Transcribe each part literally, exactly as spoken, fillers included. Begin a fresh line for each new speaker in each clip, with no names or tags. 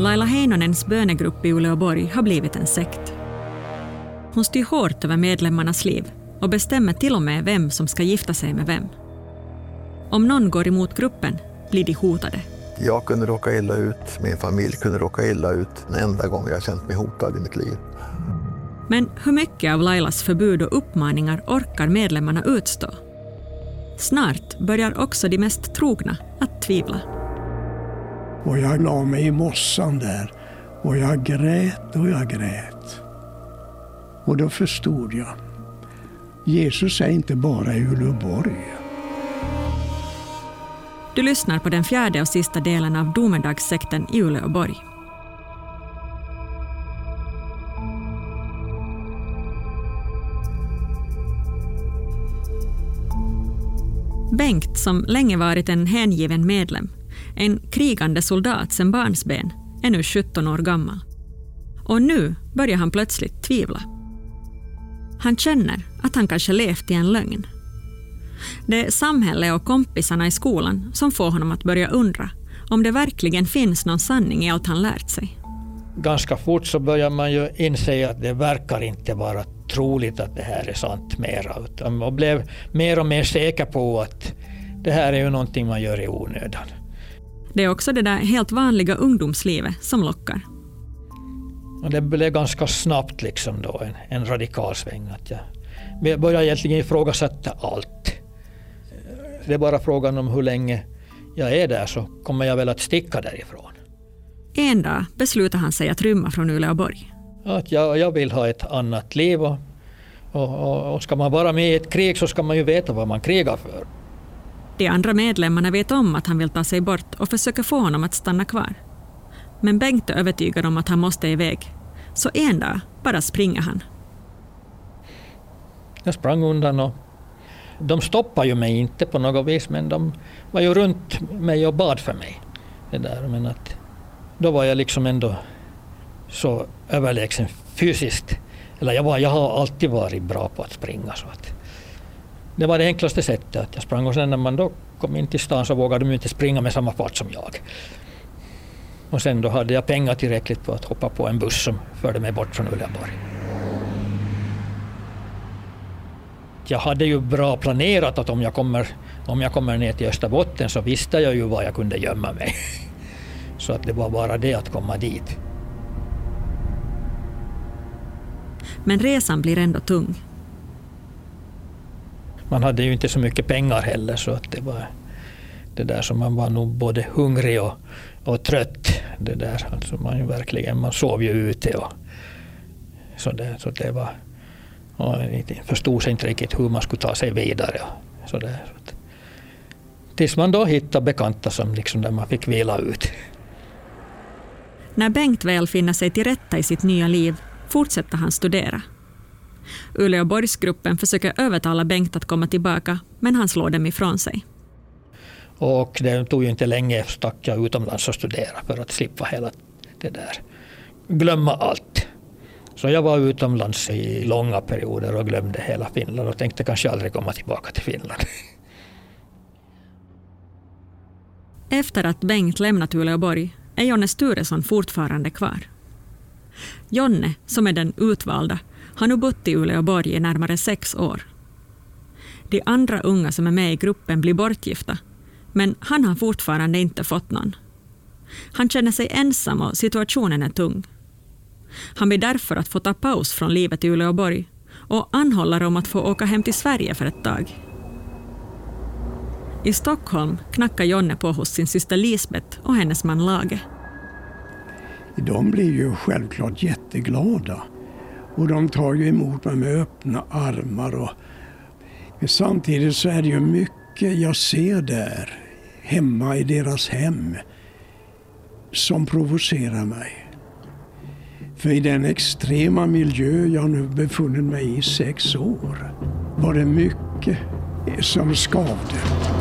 Laila Heinonens bönegrupp i Uleåborg har blivit en sekt. Hon styr hårt över medlemmarnas liv och bestämmer till och med vem som ska gifta sig med vem. Om någon går emot gruppen blir de hotade.
Jag kunde råka illa ut, min familj kunde råka illa ut den enda gång jag känt mig hotad i mitt liv.
Men hur mycket av Lailas förbud och uppmaningar orkar medlemmarna utstå? Snart börjar också de mest trogna att tvivla.
Och jag la mig i mossan där och jag grät och jag grät. Och då förstod jag, Jesus är inte bara i Uleåborg.
Du lyssnar på den fjärde och sista delen av domedagssekten i Uleåborg. Bengt, som länge varit en hängiven medlem, en krigande soldat sedan barnsben, är nu sjutton år gammal. Och nu börjar han plötsligt tvivla. Han känner att han kanske levt i en lögn. Det är samhället och kompisarna i skolan som får honom att börja undra om det verkligen finns någon sanning i allt han lärt sig.
Ganska fort så börjar man ju inse att det verkar inte vara troligt att det här är sant mera. Utan man blev mer och mer säker på att det här är ju någonting man gör i onödan.
Det är också det där helt vanliga ungdomslivet som lockar.
Och det blev ganska snabbt liksom då en, en radikal sväng. Att jag började egentligen ifrågasätta allt. Det är bara frågan om hur länge jag är där så kommer jag väl att sticka därifrån.
En dag beslutar han sig att rymma från Uleåborg.
Att jag, jag vill ha ett annat liv och, och, och ska man vara med i ett krig så ska man ju veta vad man krigar för.
De andra medlemmarna vet om att han vill ta sig bort och försöker få honom att stanna kvar. Men Bengt är övertygad om att han måste iväg. Så en dag bara springer han.
Jag sprang undan och de stoppade ju mig inte på något vis, men de var ju runt mig och bad för mig. Det där, men att då var jag liksom ändå så överlägsen fysiskt. Eller jag, var, jag har alltid varit bra på att springa. Så att det var det enklaste sättet att jag sprang, och sen när man då kom in till stan så vågade de inte springa med samma fart som jag. Och sen då hade jag pengar tillräckligt på att hoppa på en buss som förde mig bort från Uleåborg. Jag hade ju bra planerat att om jag kommer, om jag kommer ner till Österbotten så visste jag ju var jag kunde gömma mig. Så att det var bara det att komma dit.
Men resan blir ändå tung.
Man hade ju inte så mycket pengar heller, så att det var det där som man var nog både hungrig och, och trött. Det där, alltså man ju verkligen, man sov ju ute och så där, så det var, och förstod sig inte riktigt hur man skulle ta sig vidare och så där. Så att, tills man då hittade bekanta som liksom där man fick vila ut.
När Bengt väl finner sig till rätta i sitt nya liv fortsätter han studera. Uleåborgsgruppen försöker övertala Bengt att komma tillbaka, men han slår dem ifrån sig.
Och det tog ju inte länge stack jag utomlands och studera för att slippa hela det där. Glömma allt. Så jag var utomlands i långa perioder och glömde hela Finland och tänkte kanske aldrig komma tillbaka till Finland.
Efter att Bengt lämnat Uleåborg är Jonne Sturesson fortfarande kvar. Jonne, som är den utvalda, har nu bott i Uleåborg i närmare sex år. De andra unga som är med i gruppen blir bortgifta, men han har fortfarande inte fått någon. Han känner sig ensam och situationen är tung. Han blir därför att få ta paus från livet i Uleåborg och anhåller om att få åka hem till Sverige för ett tag. I Stockholm knackar Jonne på hos sin syster Lisbeth och hennes man Lage.
De blir ju självklart jätteglada. Och de tar ju emot mig med öppna armar. Och samtidigt så är det ju mycket jag ser där, hemma i deras hem, som provocerar mig. För i den extrema miljö jag nu befunnit mig i sex år var det mycket som skavde.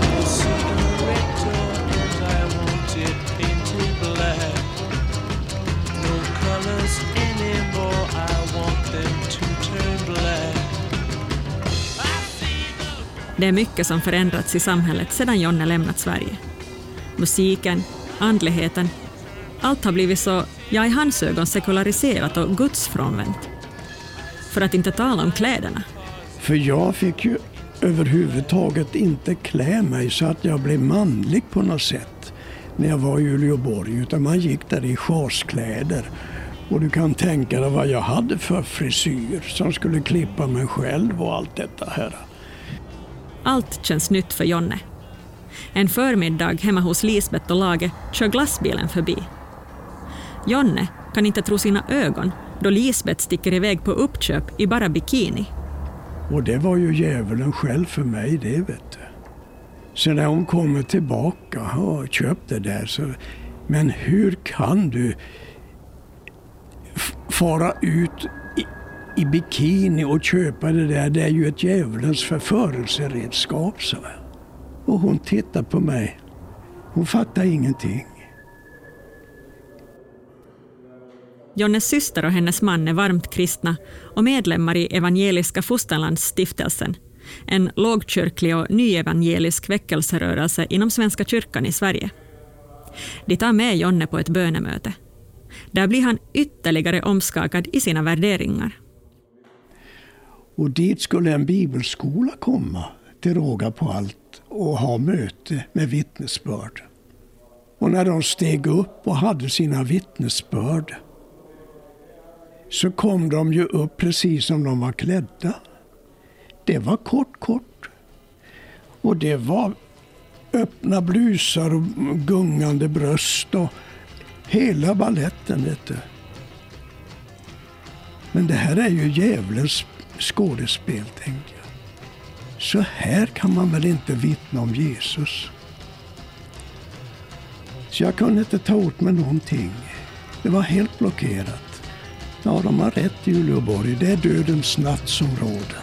Det är mycket som förändrats i samhället sedan Jonne lämnat Sverige. Musiken, andligheten, Allt har blivit så, ja, i hans ögon sekulariserat och gudsfrånvänt. För att inte tala om kläderna.
För jag fick ju överhuvudtaget inte klä mig så att jag blev manlig på något sätt när jag var i Uleåborg, utan man gick där i schaskläder. Och du kan tänka dig vad jag hade för frisyr som skulle klippa mig själv och allt detta här.
Allt känns nytt för Jonne. En förmiddag hemma hos Lisbeth och Lage kör glassbilen förbi. Jonne kan inte tro sina ögon då Lisbeth sticker iväg på uppköp i bara bikini.
Och det var ju djävulen själv för mig, det vet du. Så när hon kommer tillbaka och köpte det där så... Men hur kan du f- fara ut i, i bikini och köpa det där? Det är ju ett djävulens förförelseredskap, så. Och hon tittar på mig. Hon fattar ingenting.
Jonnes syster och hennes man är varmt kristna och medlemmar i Evangeliska Fosterlandsstiftelsen, en lågkyrklig och nyevangelisk väckelserörelse inom Svenska kyrkan i Sverige. De tar med Jonne på ett bönemöte. Där blir han ytterligare omskakad i sina värderingar.
Och dit skulle en bibelskola komma till råga på allt och ha möte med vittnesbörd. Och när de steg upp och hade sina vittnesbörd så kom de ju upp precis som de var klädda. Det var kort, kort. Och det var öppna blusar och gungande bröst och hela balletten, vet du. Men det här är ju djävulens skådespel, tänker jag. Så här kan man väl inte vittna om Jesus. Så jag kunde inte ta åt mig någonting. Det var helt blockerat. Ja, de har rätt i Uleåborg. Det är dödens natt som råder.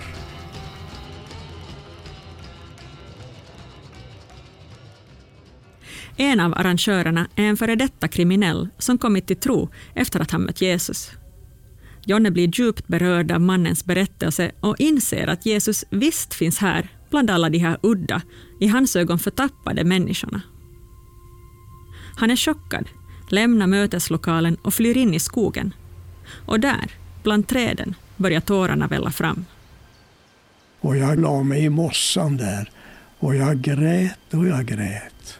En av arrangörerna är en före detta kriminell som kommit till tro efter att han mött Jesus. Jonne blir djupt berörd av mannens berättelse och inser att Jesus visst finns här bland alla de här udda, i hans ögon förtappade människorna. Han är chockad, lämnar möteslokalen och flyr in i skogen. Och där, bland träden, börjar tårarna välla fram.
Och jag la mig i mossan där och jag grät och jag grät.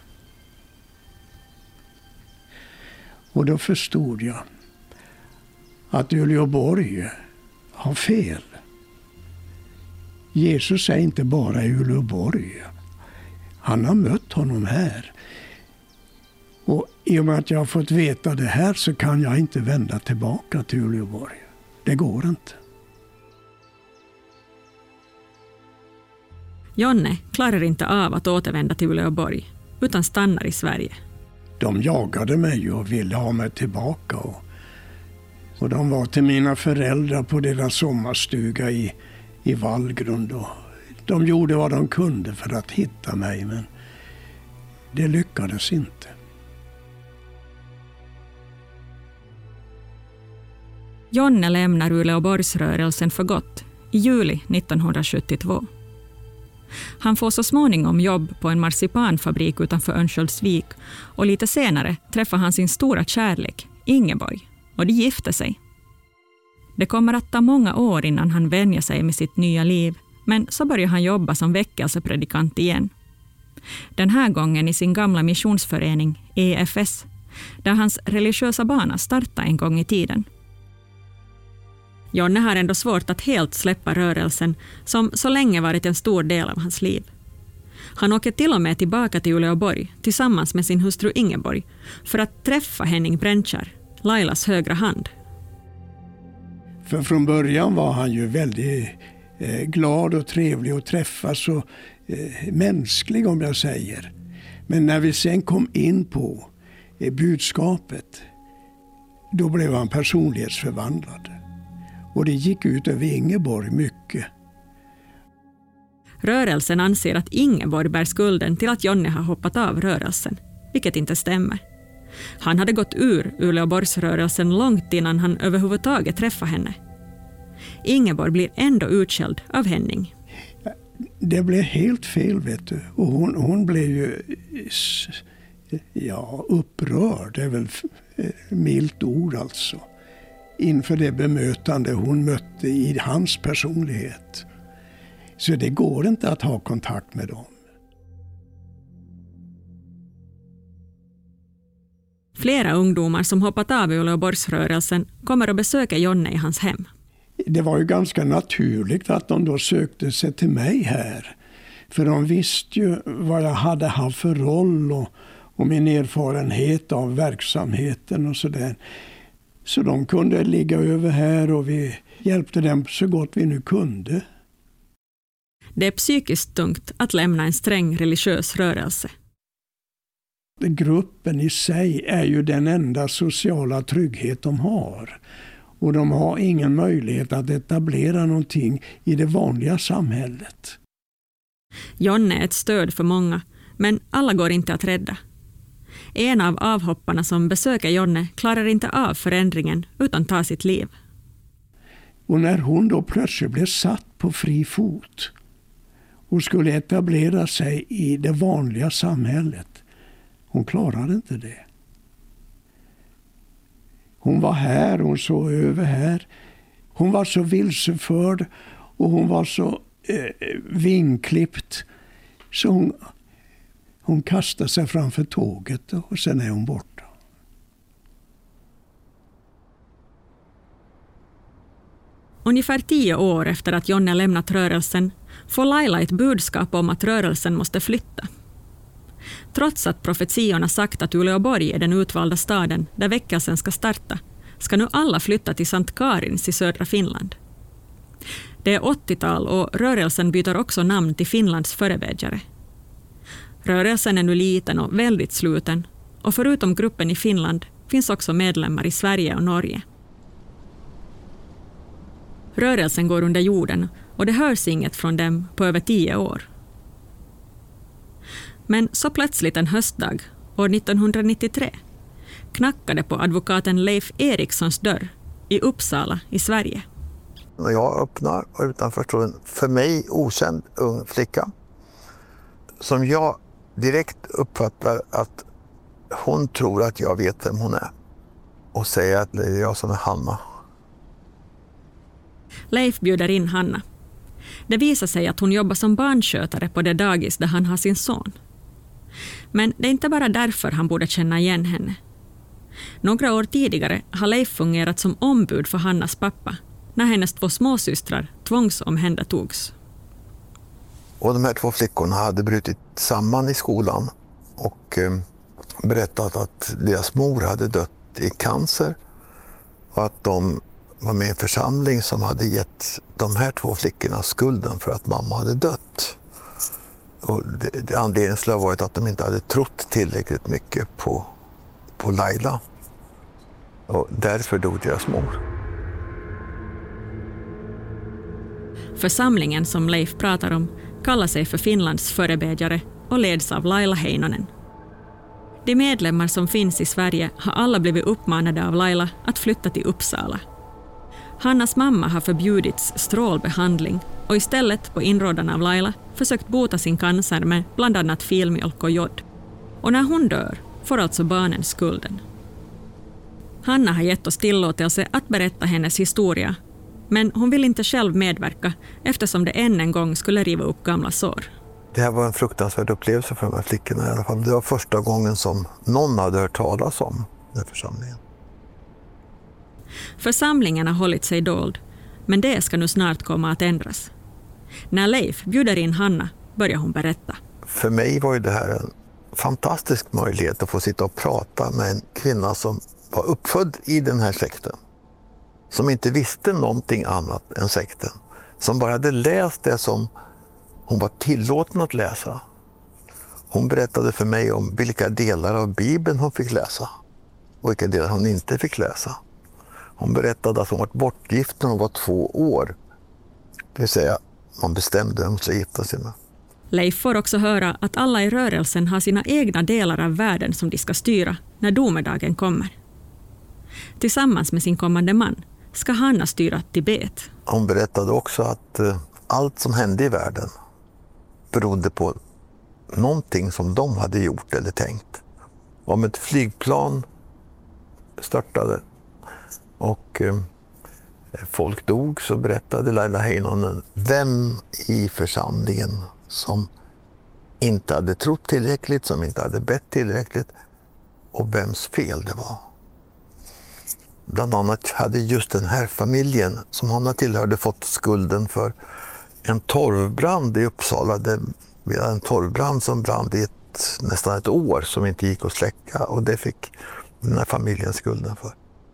Och då förstod jag att Uleåborg har fel. Jesus är inte bara i Uleåborg. Han har mött honom här. Och i och med att jag har fått veta det här så kan jag inte vända tillbaka till Uleåborg. Det går inte.
Jonne klarar inte av att återvända till Uleåborg utan stannar i Sverige.
De jagade mig och ville ha mig tillbaka. Och, och de var till mina föräldrar på deras sommarstuga i, i Vallgrund. Och de gjorde vad de kunde för att hitta mig, men det lyckades inte.
Jonne lämnar Uleåborgsrörelsen för gott i juli nittonhundrasjuttiotvå. Han får så småningom jobb på en marsipanfabrik utanför Örnsköldsvik och lite senare träffar han sin stora kärlek, Ingeborg, och de gifter sig. Det kommer att ta många år innan han vänjer sig med sitt nya liv, men så börjar han jobba som väckelsepredikant igen. Den här gången i sin gamla missionsförening E F S, där hans religiösa bana startade en gång i tiden. Jonne har ändå svårt att helt släppa rörelsen som så länge varit en stor del av hans liv. Han åker till och med tillbaka till Uleåborg tillsammans med sin hustru Ingeborg för att träffa Henning Bräntskär, Lailas högra hand.
För från början var han ju väldigt eh, glad och trevlig att träffas och eh, mänsklig, om jag säger. Men när vi sen kom in på eh, budskapet, då blev han personlighetsförvandlad. Och det gick ut över Ingeborg mycket.
Rörelsen anser att Ingeborg bär skulden till att Jonne har hoppat av rörelsen, vilket inte stämmer. Han hade gått ur Uleåborgsrörelsen långt innan han överhuvudtaget träffade henne. Ingeborg blir ändå utskälld av Henning.
Det blev helt fel, vet du. Och hon, hon blev ju ja, upprörd är väl milt ord alltså. Inför det bemötande hon mötte i hans personlighet. Så det går inte att ha kontakt med dem.
Flera ungdomar som hoppat av i Uleåborgsrörelsen kommer att besöka Jonne i hans hem.
Det var ju ganska naturligt att de då sökte sig till mig här. För de visste ju vad jag hade haft för roll och, och min erfarenhet av verksamheten och sådär. Så de kunde ligga över här och vi hjälpte dem så gott vi nu kunde.
Det är psykiskt tungt att lämna en sträng religiös rörelse.
Gruppen i sig är ju den enda sociala trygghet de har. Och de har ingen möjlighet att etablera någonting i det vanliga samhället.
Jonne är ett stöd för många, men alla går inte att rädda. En av avhopparna som besöker Jonne klarar inte av förändringen utan tar sitt liv.
Och när hon då plötsligt blev satt på fri fot och skulle etablera sig i det vanliga samhället, hon klarade inte det. Hon var här, hon såg över här. Hon var så vilseförd och hon var så eh, vinklippt så hon, hon kastade sig framför tåget och sen är hon borta.
Ungefär tio år efter att Jonne lämnat rörelsen får Laila ett budskap om att rörelsen måste flytta. Trots att profetiorna sagt att Uleåborg är den utvalda staden där väckelsen ska starta, ska nu alla flytta till Sankt Karins i södra Finland. Det är åttiotal och rörelsen byter också namn till Finlands förebedjare. Rörelsen är nu liten och väldigt sluten, och förutom gruppen i Finland finns också medlemmar i Sverige och Norge. Rörelsen går under jorden och det hörs inget från dem på över tio år. Men så plötsligt en höstdag, år nittonhundranittiotre, knackade på advokaten Leif Erikssons dörr i Uppsala i Sverige.
När jag öppnar och utanför står en för mig okänd ung flicka som jag direkt uppfattar att hon tror att jag vet vem hon är och säger att det är jag som är Hanna.
Leif bjuder in Hanna. Det visar sig att hon jobbar som barnskötare på det dagis där han har sin son. Men det är inte bara därför han borde känna igen henne. Några år tidigare har Leif fungerat som ombud för Hannas pappa när hennes två småsystrar tvångsomhändertogs.
Och de här två flickorna hade brutit samman i skolan och eh, berättat att deras mor hade dött i cancer och att de var med i en församling som hade gett de här två flickorna skulden för att mamma hade dött. Och det, det anledningen skulle ha varit att de inte hade trott tillräckligt mycket på, på Laila. Och därför dog deras mor.
Församlingen som Leif pratar om kallar sig för Finlands förebedjare och leds av Laila Heinonen. De medlemmar som finns i Sverige har alla blivit uppmanade av Laila att flytta till Uppsala. Hannas mamma har förbjudits strålbehandling och istället på inrådan av Laila försökt bota sin cancer med bland annat filmjölk och jod. Och när hon dör får alltså barnen skulden. Hanna har gett oss tillåtelse att berätta hennes historia, men hon vill inte själv medverka eftersom det än en gång skulle riva upp gamla sår.
Det här var en fruktansvärd upplevelse för de här flickorna i alla fall. Det var första gången som någon hade hört talas om den församlingen.
Församlingen har hållit sig dold, men det ska nu snart komma att ändras. När Leif bjuder in Hanna börjar hon berätta.
För mig var ju det här en fantastisk möjlighet att få sitta och prata med en kvinna som var uppfödd i den här sekten. Som inte visste någonting annat än sekten. Som bara hade läst det som hon var tillåten att läsa. Hon berättade för mig om vilka delar av Bibeln hon fick läsa. Och vilka delar hon inte fick läsa. Hon berättade att hon var bortgift när hon var två år. Det vill säga, man bestämde vem hon skulle gifta sig med.
Leif får också höra att alla i rörelsen har sina egna delar av världen som de ska styra när domedagen kommer. Tillsammans med sin kommande man ska Hanna styra Tibet.
Hon berättade också att eh, allt som hände i världen berodde på någonting som de hade gjort eller tänkt. om ett flygplan störtade och eh, folk dog, så berättade Laila Heinonen vem i församlingen som inte hade trott tillräckligt, som inte hade bett tillräckligt och vems fel det var. Bland annat hade just den här familjen som Hanna tillhörde fått skulden för en torvbrand i Uppsala. Det var en torvbrand som brann i ett, nästan ett år som inte gick att släcka, och det fick den här familjen skulden för.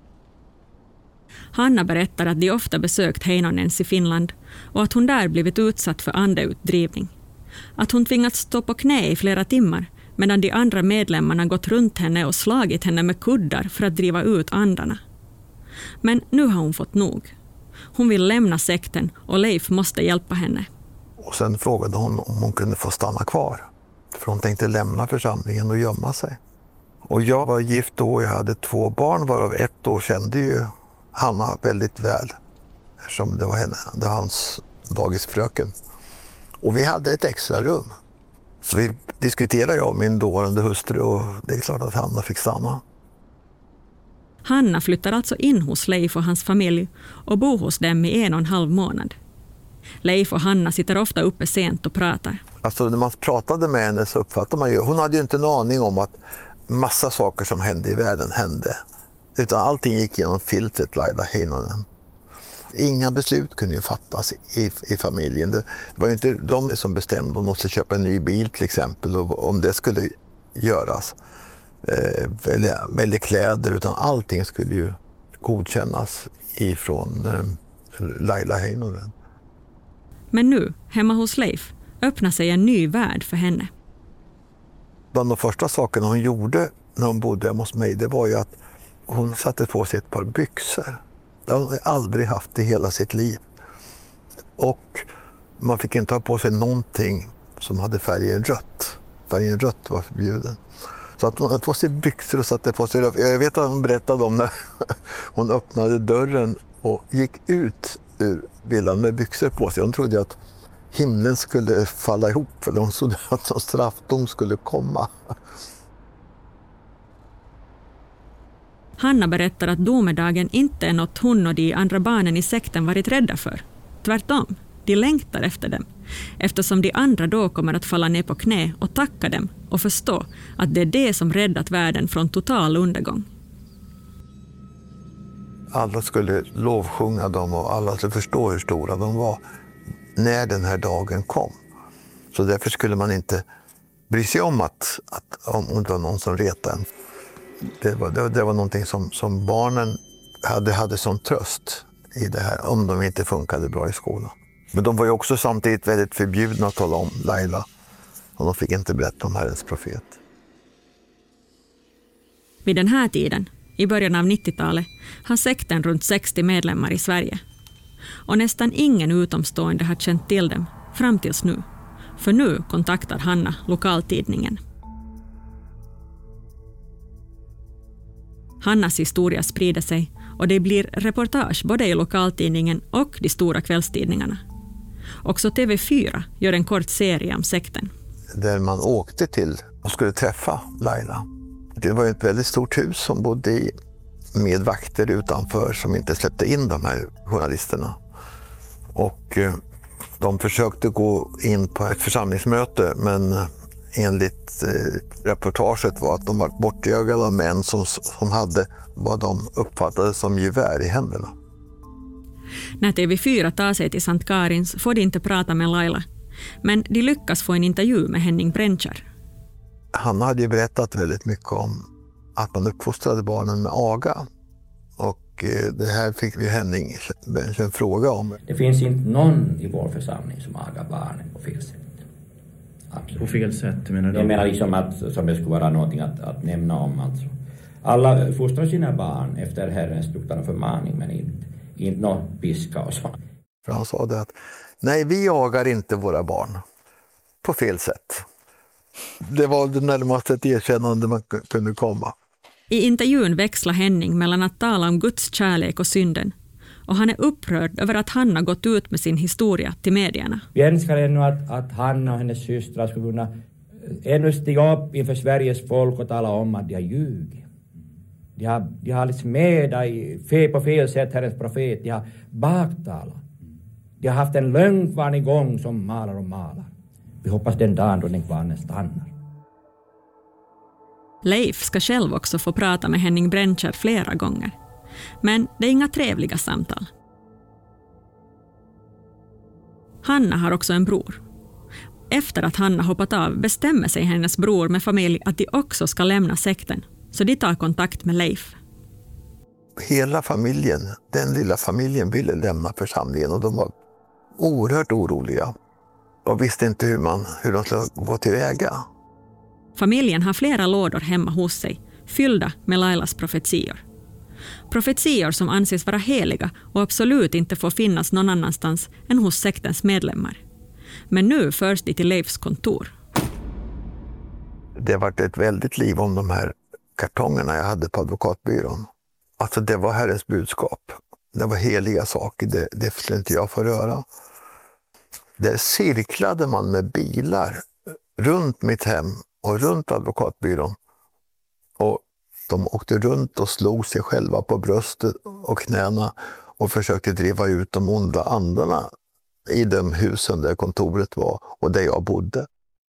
Hanna berättar att de ofta besökt Heinonens i Finland och att hon där blivit utsatt för andeutdrivning. Att hon tvingats stå på knä i flera timmar medan de andra medlemmarna gått runt henne och slagit henne med kuddar för att driva ut andarna. Men nu har hon fått nog. Hon vill lämna sekten och Leif måste hjälpa henne.
Och sen frågade hon om hon kunde få stanna kvar. För hon tänkte lämna församlingen och gömma sig. Och jag var gift då och jag hade två barn, varav ett år kände ju Hanna väldigt väl. Eftersom det var, henne, det var hans dagisfröken. Och vi hade ett extra rum. Så vi diskuterade jag med min dåvarande hustru och det är klart att Hanna fick stanna.
Hanna flyttar alltså in hos Leif och hans familj och bor hos dem i en och en halv månad. Leif och Hanna sitter ofta uppe sent och pratar.
Alltså när man pratade med henne så uppfattade man ju, hon hade ju inte en aning om att massa saker som hände i världen hände. Utan allting gick genom filtret Laila Heinonen. Inga beslut kunde ju fattas i, i familjen. Det var ju inte de som bestämde om de skulle köpa en ny bil till exempel och om det skulle göras. Eh, välja, välja kläder, utan allting skulle ju godkännas ifrån eh, Laila Heinonen.
Men nu, hemma hos Leif, öppnar sig en ny värld för henne.
Bland de första sakerna hon gjorde när hon bodde hos mig, det var ju att hon satte på sig ett par byxor. Det har hon aldrig haft i hela sitt liv. Och man fick inte ha på sig någonting som hade färgen rött. Färgen rött var förbjuden. Så att hon hade på sig byxor och satte på sig rött. Jag vet att hon berättade om när hon öppnade dörren och gick ut ur villan med byxor på sig. Hon trodde att himlen skulle falla ihop, för hon trodde att en straffdom skulle komma.
Hanna berättar att domedagen inte är något hon och de andra barnen i sekten varit rädda för. Tvärtom, de längtar efter dem. Eftersom de andra då kommer att falla ner på knä och tacka dem och förstå att det är det som räddat världen från total undergång.
Alla skulle lovsjunga dem och alla skulle förstå hur stora de var när den här dagen kom. Så därför skulle man inte bry sig om att, att om det var någon som retade en. Det var, det, det var någonting som, som barnen hade, hade som tröst i det här, om de inte funkade bra i skolan. Men de var ju också samtidigt väldigt förbjudna att tala om Laila. Och de fick inte berätta om Herrens profet.
Vid den här tiden, i början av nittiotalet, har sekten runt sextio medlemmar i Sverige. Och nästan ingen utomstående har känt till dem, fram tills nu. För nu kontaktar Hanna lokaltidningen. Hannas historia sprider sig och det blir reportage både i lokaltidningen och de stora kvällstidningarna. Också T V fyra gör en kort serie om sekten.
Där man åkte till och skulle träffa Laila. Det var ett väldigt stort hus som bodde i med vakter utanför som inte släppte in de här journalisterna. Och de försökte gå in på ett församlingsmöte, men enligt eh, reportaget var att de var bortjagade av män som, som hade vad de uppfattade som gevär i händerna.
När T V fyra tar sig till Sankt Karins får de inte prata med Laila, men de lyckas få en intervju med Henning Brenchar.
Hanna hade ju berättat väldigt mycket om att man uppfostrade barnen med aga. Och eh, det här fick vi Henning en fråga om.
Det finns inte någon i vår församling som agar barnen på fel sätt. Absolut.
På fel sätt menar du?
Jag menar liksom att som det skulle vara någonting att, att nämna om. Alltså. Alla fostrar sina barn efter Herrens tuktan och förmaning, men inte, inte någon piska och så.
För han sa det att nej, vi jagar inte våra barn på fel sätt. Det var det närmaste ett erkännande man kunde komma.
I intervjun växlar Henning mellan att tala om Guds kärlek och synden, och han är upprörd över att Hanna gått ut med sin historia till medierna.
Vi önskar ännu att, att Hanna och hennes systrar skulle kunna ännu stiga upp inför Sveriges folk och tala om att de har ljugit. De har, de har liksom med dig fe på fel sätt, Herrens profet. De har baktalat. De har haft en lögnkvarn igång som malar och malar. Vi hoppas den dagen då den kvarnen stannar.
Leif ska själv också få prata med Henning Brännskär flera gånger. Men det är inga trevliga samtal. Hanna har också en bror. Efter att Hanna hoppat av bestämmer sig hennes bror med familj att de också ska lämna sekten. Så de tar kontakt med Leif.
Hela familjen, den lilla familjen ville lämna församlingen och de var oerhört oroliga. Och visste inte hur, man, hur de skulle gå tillväga.
Familjen har flera lådor hemma hos sig, fyllda med Lailas profetior. Profetior som anses vara heliga och absolut inte får finnas någon annanstans än hos sektens medlemmar. Men nu förs de till Leifs kontor.
Det har varit ett väldigt liv om de här kartongerna jag hade på advokatbyrån. Alltså det var Herrens budskap. Det var heliga saker, det, det skulle inte jag få röra. Där cirklade man med bilar runt mitt hem och runt advokatbyrån. Och de åkte runt och slog sig själva på bröstet och knäna och försökte driva ut de onda andarna i de husen där kontoret var och där jag bodde.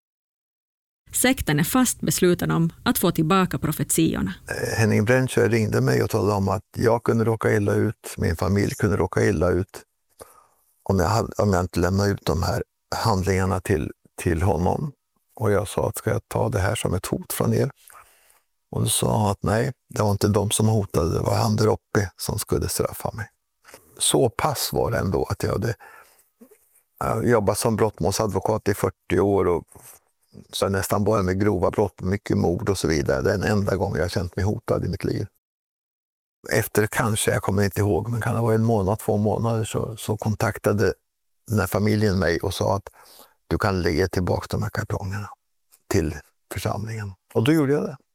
Sekten är fast besluten om att få tillbaka profetiorna.
Henning Brännskär ringde mig och talade om att jag kunde råka illa ut, min familj kunde råka illa ut om jag, hade, om jag inte lämnade ut de här handlingarna till, till honom. Och jag sa att ska jag ta det här som ett hot från er? Och då sa han att nej, det var inte de som hotade, det var han där uppe som skulle straffa mig. Så pass var det ändå att jag hade jag jobbat som brottmålsadvokat i fyrtio år och så nästan bara med grova brott, mycket mord och så vidare. Det är den enda gången jag har känt mig hotad i mitt liv. Efter kanske, jag kommer inte ihåg, men kan det vara en månad, två månader så, så kontaktade den här familjen mig och sa att du kan lägga tillbaka de här kartongerna till församlingen. Och då gjorde jag det.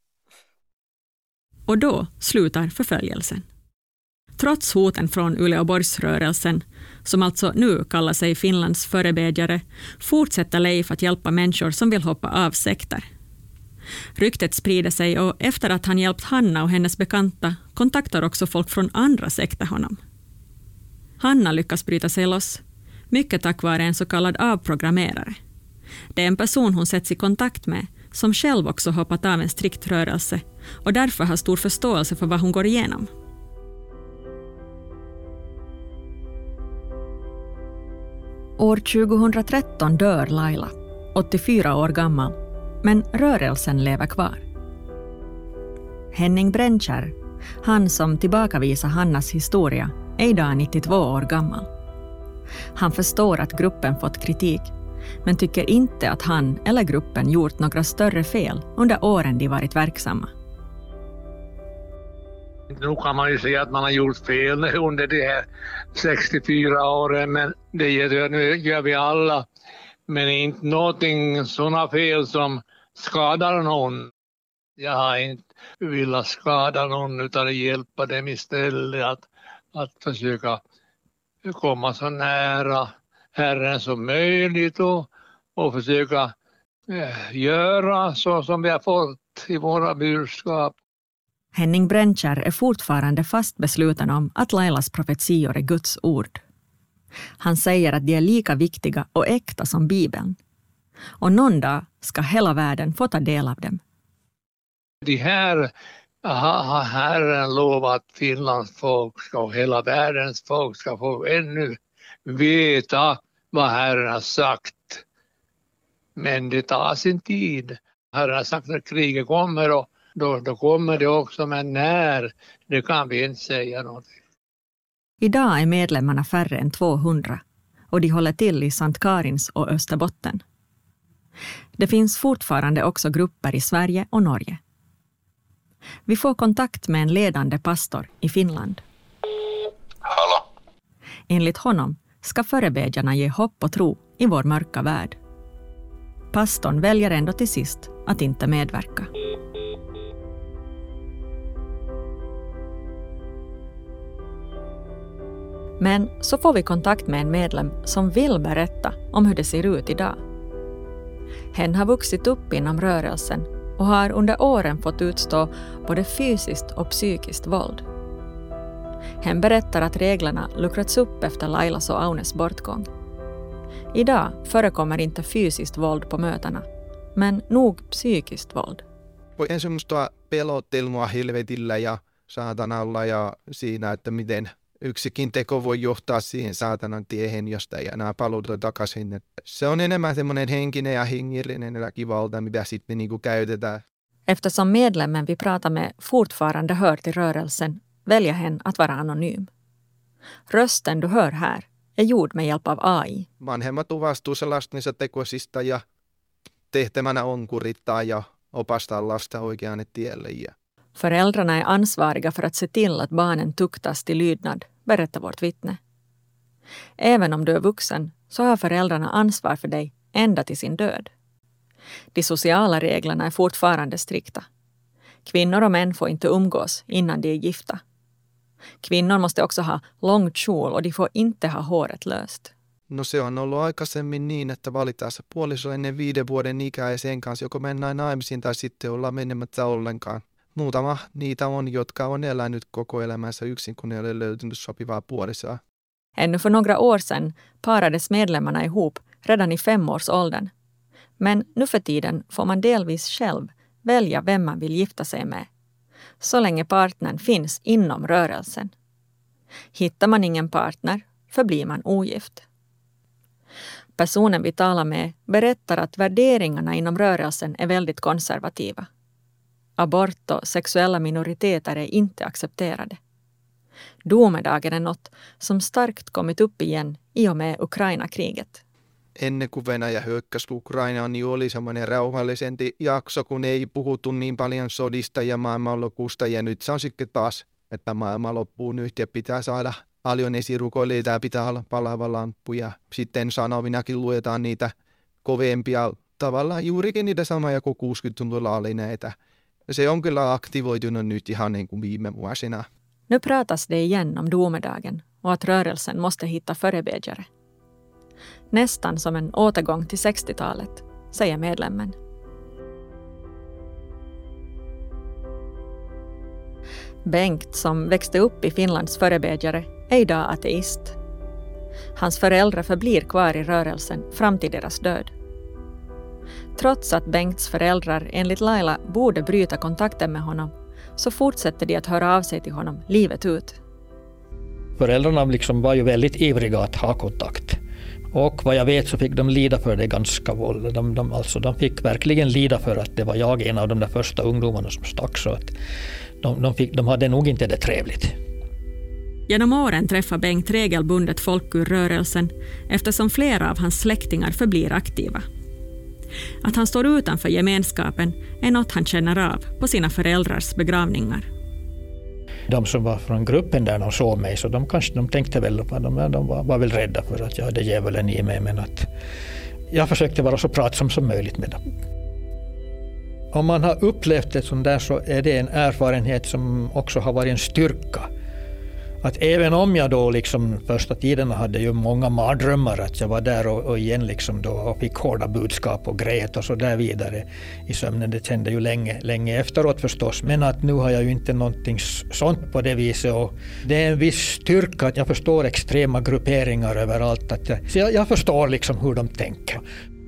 Och då slutar förföljelsen. Trots hoten från Uleåborgsrörelsen, som alltså nu kallar sig Finlands förebedjare, fortsätter Leif att hjälpa människor som vill hoppa av sekter. Ryktet sprider sig och efter att han hjälpt Hanna och hennes bekanta kontaktar också folk från andra sekter honom. Hanna lyckas bryta sig loss, mycket tack vare en så kallad avprogrammerare. Det är en person hon sätts i kontakt med som själv också hoppat av en strikt rörelse och därför har stor förståelse för vad hon går igenom. År tjugohundratretton dör Laila, åttiofyra år gammal, men rörelsen lever kvar. Henning Brännskär, han som tillbakavisar Hannas historia, är idag nittiotvå år gammal. Han förstår att gruppen fått kritik, men tycker inte att han eller gruppen gjort några större fel under åren de varit verksamma.
Nu kan man ju säga att man har gjort fel under de här sextiofyra åren, men det gör, nu gör vi alla. Men inte någonting sådana fel som skadar någon. Jag har inte velat skada någon utan hjälpa dem istället att, att försöka komma så nära Herren som möjligt och, och försöka eh, göra så som vi har fått i våra budskap.
Henning Brännskär är fortfarande fast besluten om att Lailas profetior är Guds ord. Han säger att de är lika viktiga och äkta som Bibeln. Och någon dag ska hela världen få ta del av dem.
De här har Herren lovat att Finlands folk ska, och hela världens folk ska få ännu veta vad Herren har sagt. Men det tar sin tid. Herren har sagt att kriget kommer och Då, då kommer det också, men när, det kan vi inte säga någonting.
Idag är medlemmarna färre än tvåhundra och de håller till i Sankt Karins och Österbotten. Det finns fortfarande också grupper i Sverige och Norge. Vi får kontakt med en ledande pastor i Finland.
Hallå?
Enligt honom ska förebedjarna ge hopp och tro i vår mörka värld. Pastorn väljer ändå till sist att inte medverka. Men så får vi kontakt med en medlem som vill berätta om hur det ser ut idag. Hen har vuxit upp inom rörelsen och har under åren fått utstå både fysiskt och psykiskt våld. Hen berättar att reglerna luckrats upp efter Lailas och Aunes bortgång. Idag förekommer inte fysiskt våld på mötena, men nog psykiskt våld.
En semmoista pelottelua helvetillä ja saatanalla ja siinä, että miten yksikin teko voi johtaa siihen saatanan tiehen, josta ei enää paluuta takaisin. Se on enemmän semmoinen henkinen ja hengillinen väkivalta, mitä sitten niinku käytetään.
Eftersom medlemmen vi pratar med fortfarande hör till rörelsen väljer hen att vara anonym. Rösten du hör här är gjord med hjälp av A I.
Vanhemmat on vastuussa lastensa tekosista ja tehtävänä on kurittaa ja opastaa lasta oikealle tielle.
Föräldrarna är ansvariga för att se till att barnen tuktas till lydnad, berättar vårt vittne. Även om du är vuxen så har föräldrarna ansvar för dig ända till sin död. De sociala reglerna är fortfarande strikta. Kvinnor och män får inte umgås innan de är gifta. Kvinnor måste också ha lång kjol och de får inte ha håret löst.
No se on ollut aikaisemmin niin, että valitaan se puoliso ennen viiden vuoden ikää ja sen kanssa joko mennään naimisiin tai sitten ollaan menemättä ollenkaan. Muutama niitä on, jotka on elänyt koko elämänsä yksin, kun ei ole löytynyt sopivaa puolisoa.
Ännu för några år sedan parades medlemmarna ihop redan i femårsåldern. Men nu för tiden får man delvis själv välja vem man vill gifta sig med, så länge partnern finns inom rörelsen. Hittar man ingen partner förblir man ogift. Personen vi talar med berättar att värderingarna inom rörelsen är väldigt konservativa. Abort och sexuella minoriteter är inte accepterade. Domedagen är något som starkt kommit upp igen i och med Ukraina-kriget.
Ennen kuin Venäjä hyökkäsi Ukrainaan, niin oli semmoinen rauhallisempi jakso, kun ei puhuttu niin paljon sodista ja maailmanlopusta. Ja nyt se on sitten taas, että maailma loppuu nyt ja pitää saada paljon esirukoilijoita ja pitää olla palaava lamppu. Ja sitten sanovinakin luetaan niitä kovempia, tavallaan juurikin niitä samoja kuin kuusikymmentäluvulla oli näitä. Se on kyllä aktivoitunut nyt ihan niin kuin viime vuosina.
Nu pratas det igen om domedagen och att rörelsen måste hitta förebedjare. Nästan som en återgång till sextiotalet, säger medlemmen. Bengt, som växte upp i Finlands förebedjare, är idag ateist. Hans föräldrar förblir kvar i rörelsen fram till deras död. Trots att Bengts föräldrar enligt Laila borde bryta kontakten med honom, så fortsätter de att höra av sig till honom livet ut.
Föräldrarna liksom var ju väldigt ivriga att ha kontakt. Och vad jag vet så fick de lida för det ganska våld. De, de, alltså, de fick verkligen lida för att det var jag en av de där första ungdomarna som stack. Så att de, de, fick, de hade nog inte det trevligt.
Genom åren träffar Bengt regelbundet folk ur rörelsen eftersom flera av hans släktingar förblir aktiva. Att han står utanför gemenskapen är något han känner av på sina föräldrars begravningar.
De som var från gruppen där de såg mig, så de kanske de tänkte väl på dem, de var, var väl rädda för att jag hade djävulen i mig, men att jag försökte vara så pratsam som möjligt med dem. Om man har upplevt det sånt där så är det en erfarenhet som också har varit en styrka. Att även om jag då liksom första tiden hade ju många mardrömmar att jag var där och, och igen liksom då och fick hårda budskap och grät och så där vidare i sömnen, det kände ju länge, länge efteråt förstås, men att nu har jag ju inte någonting sånt på det viset och det är en viss styrka att jag förstår extrema grupperingar överallt, att jag, så jag, jag förstår liksom hur de tänker.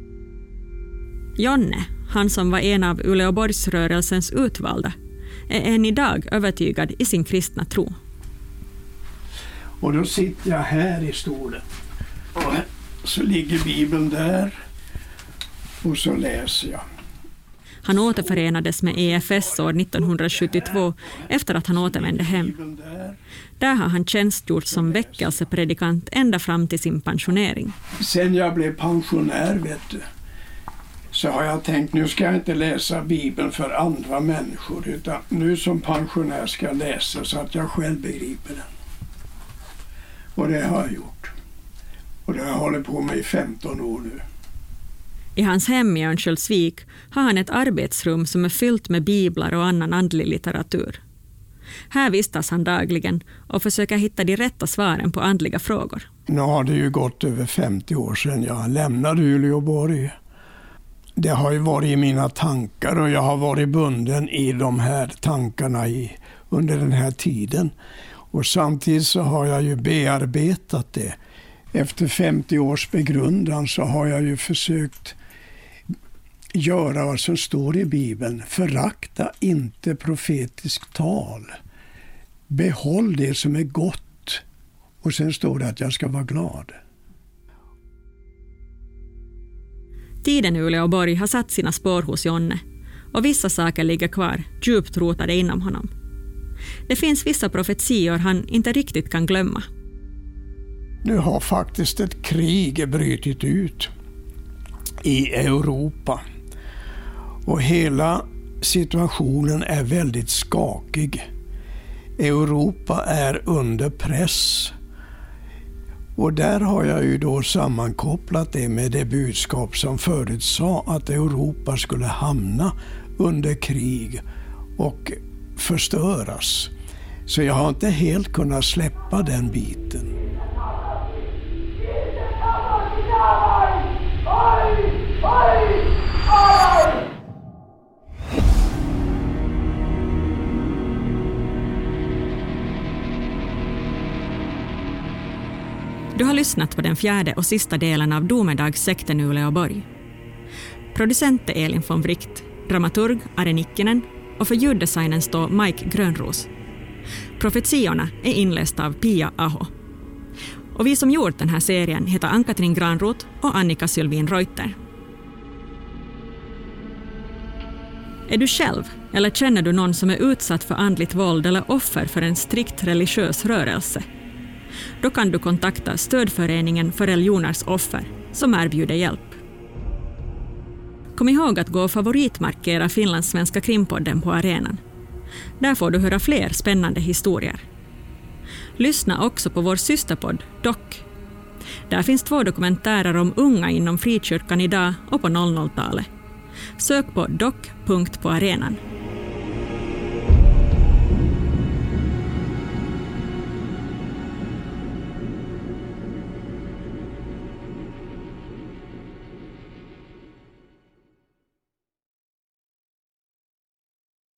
Jonne, han som var en av Uleåborgsrörelsens utvalda, är än idag övertygad i sin kristna tro.
Och då sitter jag här i stolen. Och så ligger Bibeln där. Och så läser jag.
Han återförenades med E F S år nittonhundrasjuttiotvå efter att han återvände hem. Där har han tjänstgjort som väckelsepredikant ända fram till sin pensionering.
Sen jag blev pensionär, vet du, så har jag tänkt, nu ska jag inte läsa Bibeln för andra människor, utan nu som pensionär ska jag läsa så att jag själv begriper den. Och det har jag gjort. Och det har jag hållit på med i femton år nu.
I hans hem i Örnsköldsvik har han ett arbetsrum som är fyllt med biblar och annan andlig litteratur. Här vistas han dagligen och försöker hitta de rätta svaren på andliga frågor.
Nu har det ju gått över femtio år sedan jag lämnade Uleåborg. det har ju varit i mina tankar och jag har varit bunden i de här tankarna i, under den här tiden. Och samtidigt så har jag ju bearbetat det. Efter femtio års begrundan så har jag ju försökt göra vad som står i Bibeln. Förakta inte profetiskt tal. Behåll det som är gott. Och sen står det att jag ska vara glad.
Tiden i Uleåborg har satt sina spår hos Jonne och vissa saker ligger kvar djupt rotade inom honom. Det finns vissa profetior han inte riktigt kan glömma.
Nu har faktiskt ett krig brutit ut i Europa och hela situationen är väldigt skakig. Europa är under press. Och där har jag ju då sammankopplat det med det budskap som förut sa att Europa skulle hamna under krig och förstöras. Så jag har inte helt kunnat släppa den biten.
Du har lyssnat på den fjärde och sista delen av Domedagssekten i Uleåborg. Producent är Elin von Wright, dramaturg Are Nikkinen och för ljuddesignen står Mike Grönros. Profetiorna är inlästa av Pia Aho. Och vi som gjort den här serien heter Ann-Katrin Granroth och Annika Sylvin Reuter. Är du själv eller känner du någon som är utsatt för andligt våld eller offer för en strikt religiös rörelse? Då kan du kontakta Stödföreningen för religioners offer som erbjuder hjälp. Kom ihåg att gå och favoritmarkera Finlandssvenska krimpodden på arenan. Där får du höra fler spännande historier. Lyssna också på vår systerpodd Doc. Där finns två dokumentärer om unga inom frikyrkan idag och på noll noll-talet. Sök på doc punkt på arenan.